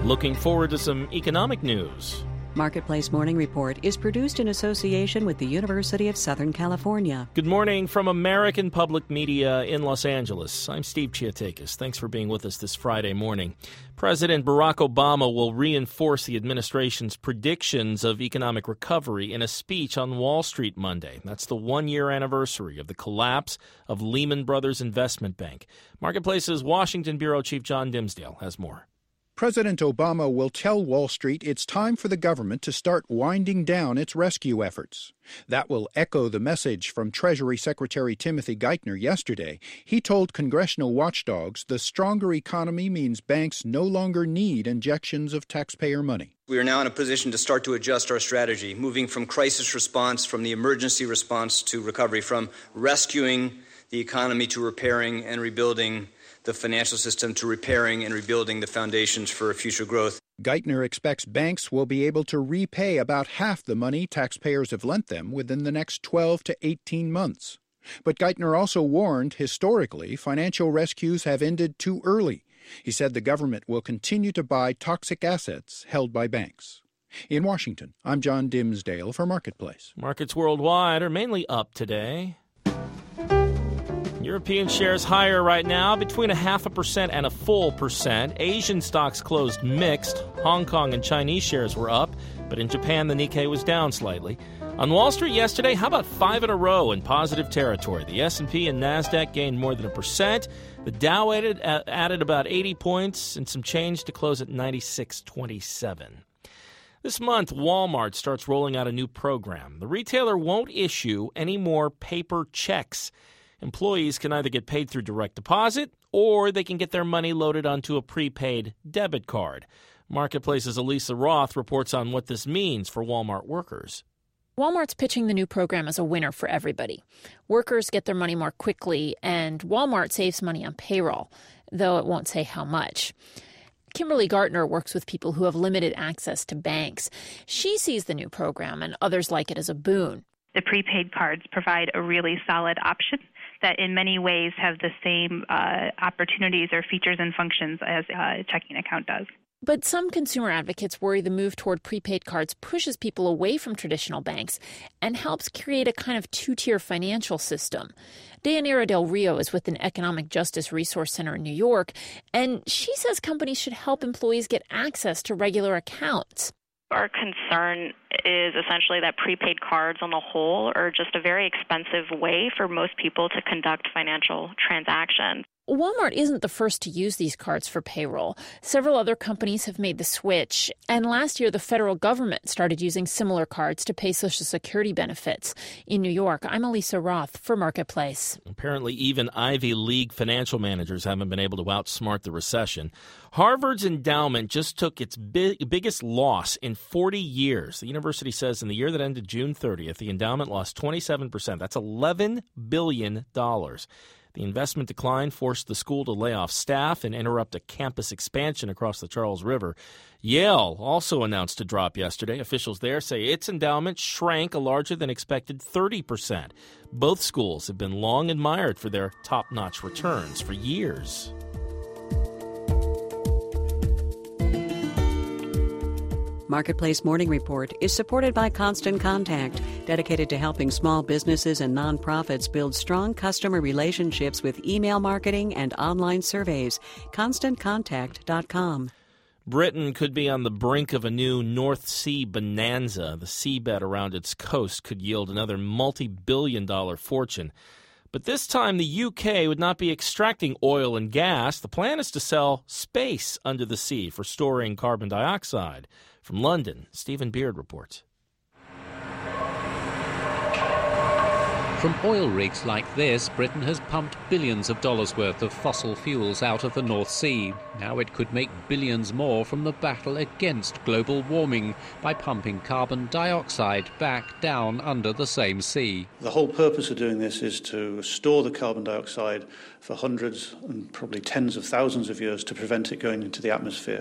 Looking forward to some economic news. Marketplace Morning Report is produced in association with the University of Southern California. Good morning from American Public Media in Los Angeles. I'm Steve Chiatakis. Thanks for being with us this Friday morning. President Barack Obama will reinforce the administration's predictions of economic recovery in a speech on Wall Street Monday. That's the one-year anniversary of the collapse of Lehman Brothers Investment Bank. Marketplace's Washington Bureau Chief John Dimsdale has more. President Obama will tell Wall Street it's time for the government to start winding down its rescue efforts. That will echo the message from Treasury Secretary Timothy Geithner yesterday. He told congressional watchdogs the stronger economy means banks no longer need injections of taxpayer money. We are now in a position to start to adjust our strategy, moving from crisis response, from the emergency response to recovery, from rescuing the economy to repairing and rebuilding the financial system, to repairing and rebuilding the foundations for future growth. Geithner expects banks will be able to repay about half the money taxpayers have lent them within the next 12 to 18 months. But Geithner also warned, historically, financial rescues have ended too early. He said the government will continue to buy toxic assets held by banks. In Washington, I'm John Dimsdale for Marketplace. Markets worldwide are mainly up today. European shares higher right now, between 0.5% and 1%. Asian stocks closed mixed. Hong Kong and Chinese shares were up, but in Japan the Nikkei was down slightly. On Wall Street yesterday, how about 5 in a row in positive territory? The S&P and NASDAQ gained more than 1%. The Dow added about 80 points and some change to close at 96.27. This month, Walmart starts rolling out a new program. The retailer won't issue any more paper checks. Employees can either get paid through direct deposit or they can get their money loaded onto a prepaid debit card. Marketplace's Elisa Roth reports on what this means for Walmart workers. Walmart's pitching the new program as a winner for everybody. Workers get their money more quickly, and Walmart saves money on payroll, though it won't say how much. Kimberly Gartner works with people who have limited access to banks. She sees the new program and others like it as a boon. The prepaid cards provide a really solid option that in many ways have the same opportunities or features and functions as a checking account does. But some consumer advocates worry the move toward prepaid cards pushes people away from traditional banks and helps create a kind of two-tier financial system. Deyanira Del Rio is with an Economic Justice Resource Center in New York, and she says companies should help employees get access to regular accounts. Our concern is essentially that prepaid cards on the whole are just a very expensive way for most people to conduct financial transactions. Walmart isn't the first to use these cards for payroll. Several other companies have made the switch. And last year, the federal government started using similar cards to pay Social Security benefits. In New York, I'm Elisa Roth for Marketplace. Apparently, even Ivy League financial managers haven't been able to outsmart the recession. Harvard's endowment just took its biggest loss in 40 years. The university says in the year that ended June 30th, the endowment lost 27%. That's $11 billion. The investment decline forced the school to lay off staff and interrupt a campus expansion across the Charles River. Yale also announced a drop yesterday. Officials there say its endowment shrank a larger than expected 30%. Both schools have been long admired for their top-notch returns for years. Marketplace Morning Report is supported by Constant Contact, dedicated to helping small businesses and nonprofits build strong customer relationships with email marketing and online surveys. ConstantContact.com. Britain could be on the brink of a new North Sea bonanza. The seabed around its coast could yield another multi-billion-dollar fortune. But this time, the UK would not be extracting oil and gas. The plan is to sell space under the sea for storing carbon dioxide. From London, Stephen Beard reports. From oil rigs like this, Britain has pumped billions of dollars worth of fossil fuels out of the North Sea. Now it could make billions more from the battle against global warming by pumping carbon dioxide back down under the same sea. The whole purpose of doing this is to store the carbon dioxide for hundreds and probably tens of thousands of years to prevent it going into the atmosphere.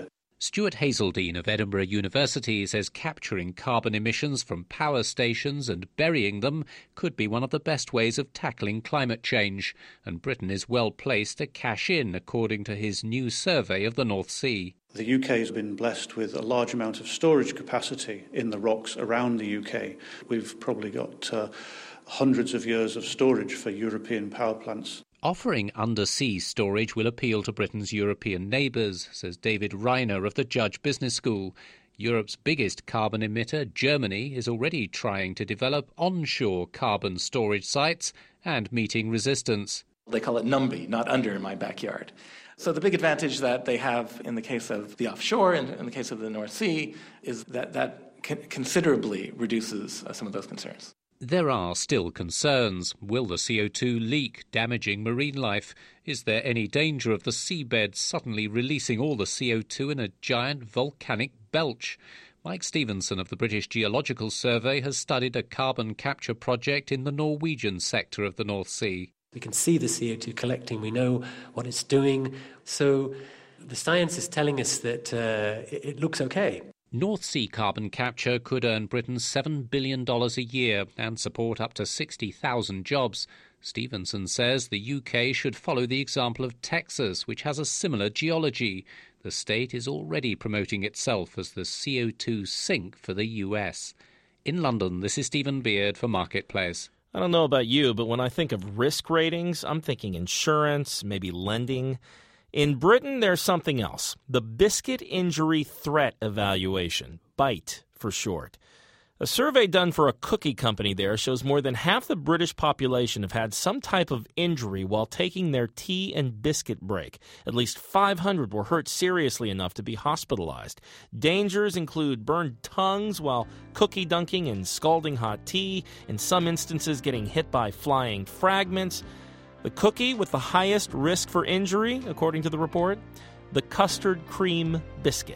Stuart Hazeldine of Edinburgh University says capturing carbon emissions from power stations and burying them could be one of the best ways of tackling climate change, and Britain is well placed to cash in, according to his new survey of the North Sea. The UK has been blessed with a large amount of storage capacity in the rocks around the UK. We've probably got hundreds of years of storage for European power plants. Offering undersea storage will appeal to Britain's European neighbours, says David Reiner of the Judge Business School. Europe's biggest carbon emitter, Germany, is already trying to develop onshore carbon storage sites and meeting resistance. They call it NUMBY, not under my backyard. So the big advantage that they have in the case of the offshore and in the case of the North Sea is that considerably reduces some of those concerns. There are still concerns. Will the CO2 leak, damaging marine life? Is there any danger of the seabed suddenly releasing all the CO2 in a giant volcanic belch? Mike Stevenson of the British Geological Survey has studied a carbon capture project in the Norwegian sector of the North Sea. We can see the CO2 collecting, we know what it's doing, so the science is telling us that it looks okay. North Sea carbon capture could earn Britain $7 billion a year and support up to 60,000 jobs. Stevenson says the UK should follow the example of Texas, which has a similar geology. The state is already promoting itself as the CO2 sink for the US. In London, this is Stephen Beard for Marketplace. I don't know about you, but when I think of risk ratings, I'm thinking insurance, maybe lending. In Britain, there's something else, the Biscuit Injury Threat Evaluation, BITE for short. A survey done for a cookie company there shows more than half the British population have had some type of injury while taking their tea and biscuit break. At least 500 were hurt seriously enough to be hospitalized. Dangers include burned tongues while cookie dunking in scalding hot tea, in some instances getting hit by flying fragments. The cookie with the highest risk for injury, according to the report, the custard cream biscuit.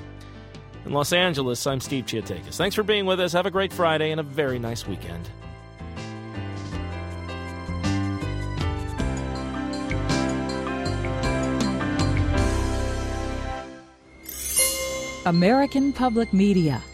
In Los Angeles, I'm Steve Chiatakis. Thanks for being with us. Have a great Friday and a very nice weekend. American Public Media